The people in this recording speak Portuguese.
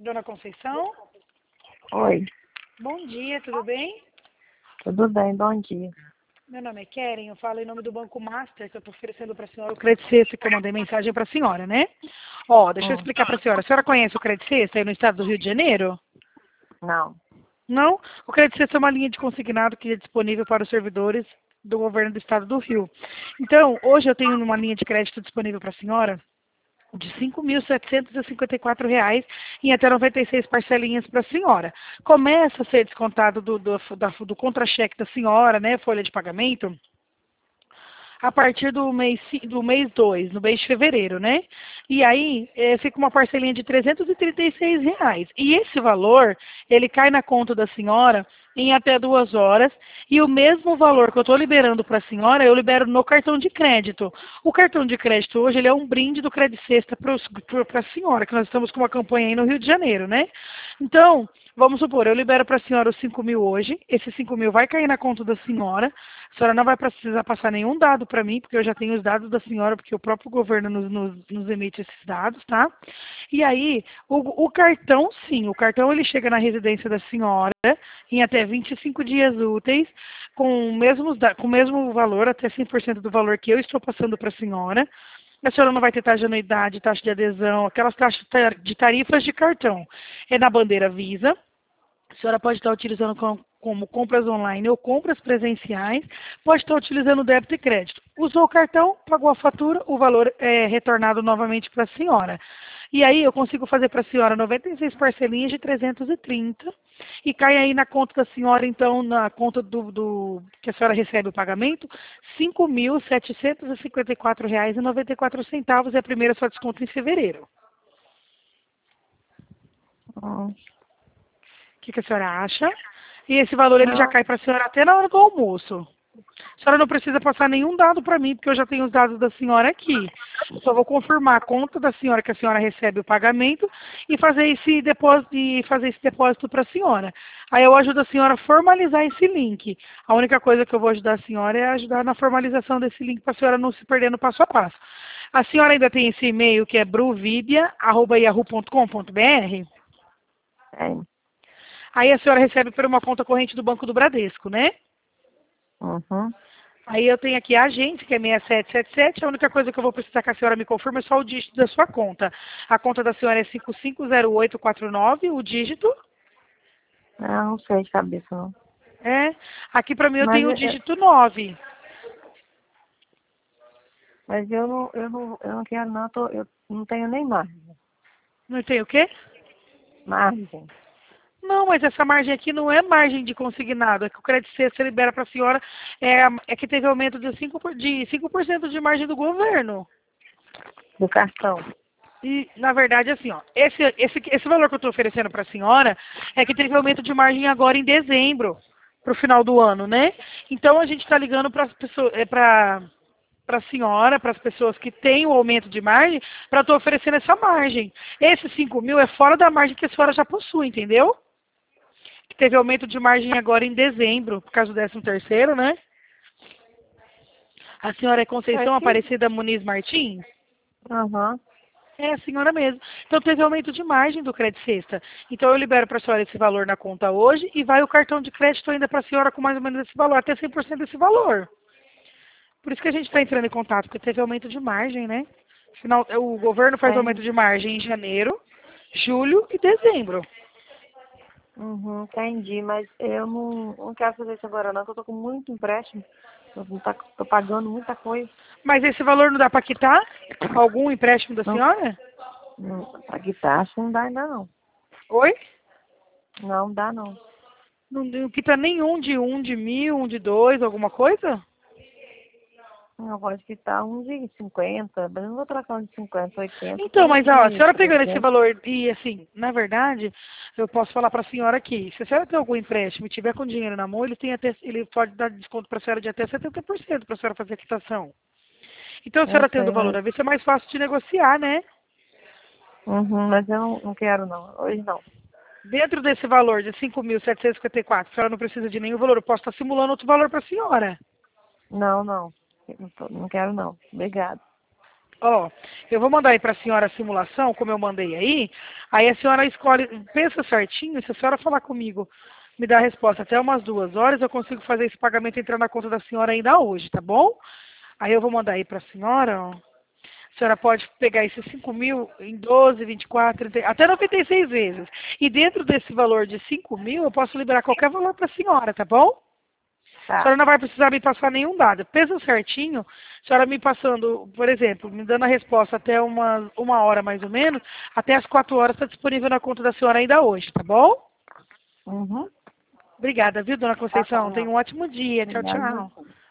Dona Conceição? Oi, Bom dia, tudo bem? tudo bem? Bom dia. Meu nome é Keren, eu falo em nome do Banco Master, que eu estou oferecendo para a senhora o Credit Sexta, que eu mandei mensagem para a senhora, né? Ó, deixa eu Hum, explicar para a senhora. A senhora conhece o Credit Sexta aí no estado do Rio de Janeiro? não. Não? O Credit Sexta é uma linha de consignado que é disponível para os servidores do governo do estado do Rio. Então, hoje eu tenho uma linha de crédito disponível para a senhora de R$ 5.754 em até 96 parcelinhas para a senhora. Começa a ser descontado do contra-cheque da senhora, né, folha de pagamento, a partir do mês 2, no mês de fevereiro, né? E aí fica uma parcelinha de R$ 336. E esse valor, ele cai na conta da senhora em até 2 horas. E o mesmo valor que eu estou liberando para a senhora, eu libero no cartão de crédito. O cartão de crédito hoje, ele é um brinde do Credit Sexta para a senhora, que nós estamos com uma campanha aí no Rio de Janeiro, né? Então, vamos supor, eu libero para a senhora os 5.000 hoje, esses 5.000 vai cair na conta da senhora, a senhora não vai precisar passar nenhum dado para mim, porque eu já tenho os dados da senhora, porque o próprio governo nos emite esses dados, tá? E aí, o cartão, sim, o cartão ele chega na residência da senhora em até 25 dias úteis, com o mesmo valor, até 100% do valor que eu estou passando para a senhora. A senhora não vai ter taxa de anuidade, taxa de adesão, aquelas taxas de tarifas de cartão. É na bandeira Visa. A senhora pode estar utilizando como compras online ou compras presenciais, pode estar utilizando débito e crédito. Usou o cartão, pagou a fatura, o valor é retornado novamente para a senhora. E aí eu consigo fazer para a senhora 96 parcelinhas de 330 e cai aí na conta da senhora, então, na conta que a senhora recebe o pagamento, R$ 5.754,94. E a primeira só desconto em fevereiro. Hum, O que a senhora acha? E esse valor ele já não, cai para a senhora até na hora do almoço. A senhora não precisa passar nenhum dado para mim, porque eu já tenho os dados da senhora aqui. Só vou confirmar a conta da senhora que a senhora recebe o pagamento e fazer esse depósito para a senhora. Aí eu ajudo a senhora a formalizar esse link. A única coisa que eu vou ajudar a senhora é ajudar na formalização desse link para a senhora não se perder no passo a passo. A senhora ainda tem esse e-mail que é bruvidia@yahoo.com.br? tem. Aí a senhora recebe por uma conta corrente do Banco do Bradesco, né? Uhum. Aí eu tenho aqui a agente, que é 6777. A única coisa que eu vou precisar que a senhora me confirme é só o dígito da sua conta. A conta da senhora é 550849, o dígito. Não sei de cabeça, não. É. Aqui para mim eu Mas, tenho o dígito 9. eu não quero, não. Eu não tenho nem margem. Não tem o quê? Margem. Não, mas essa margem aqui não é margem de consignado. É que o Credit Sexta libera para a senhora, é que teve aumento de 5% de margem do governo. Do cartão. E, na verdade, assim, ó, esse valor que eu estou oferecendo para a senhora é que teve aumento de margem agora em dezembro, para o final do ano, né? Então, a gente está ligando para as pessoas, para a senhora, para as pessoas que têm o aumento de margem, para estar oferecendo essa margem. Esses 5.000 é fora da margem que a senhora já possui, entendeu? Que teve aumento de margem agora em dezembro, por causa do 13º, né? A senhora é É Conceição que... Aparecida Muniz Martins? Aham. É a senhora mesmo. Então teve aumento de margem do Credit Sexta. Então eu libero para a senhora esse valor na conta hoje e vai o cartão de crédito ainda para a senhora com mais ou menos esse valor, até 100% desse valor. Por isso que a gente está entrando em contato, porque teve aumento de margem, né? O governo faz aumento Tem. de margem em janeiro, julho e dezembro. Uhum, entendi, mas eu não quero fazer isso agora, não, porque eu tô com muito empréstimo. Tô pagando muita coisa. Mas esse valor não dá para quitar? Algum empréstimo da Não, senhora? a guitarra acho que não dá ainda, não. Oi? Não dá, não. Não quita nenhum de 1.000, um de 2, alguma coisa? Eu gosto de quitar uns de 50, mas eu não vou trocar uns de 50, 80 por Então, uns mas ó, a de senhora pegando esse 300. valor e assim, na verdade, eu posso falar para a senhora aqui, se a senhora tem algum empréstimo e tiver com dinheiro na mão, ele pode dar desconto para a senhora de até 70% para a senhora fazer a quitação. Então, a Eu senhora tendo sei, o valor mas, à vista, é mais fácil de negociar, né? mas eu não quero, não. Hoje não. Dentro desse valor de 5.754, a senhora não precisa de nenhum valor, eu posso estar simulando outro valor para a senhora. Não, não. Eu não quero, não. Obrigada. Ó, eu vou mandar aí para a senhora a simulação, como eu mandei aí a senhora escolhe, pensa certinho, se a senhora falar comigo, me dá a resposta até umas 2 horas, eu consigo fazer esse pagamento entrar na conta da senhora ainda hoje, tá bom? Aí eu vou mandar aí para a senhora, ó. A senhora pode pegar esses 5.000 em 12, 24, 30, até 96 vezes. E dentro desse valor de 5.000, eu posso liberar qualquer valor para a senhora, tá bom? A Tá. senhora não vai precisar me passar nenhum dado. Pensa certinho, a senhora me passando, por exemplo, me dando a resposta até uma hora mais ou menos, até as 4 horas está disponível na conta da senhora ainda hoje, tá bom? Uhum. Obrigada, viu, dona Tá Conceição? Tenha bom. um ótimo dia. Tchau, Obrigada. tchau. Você.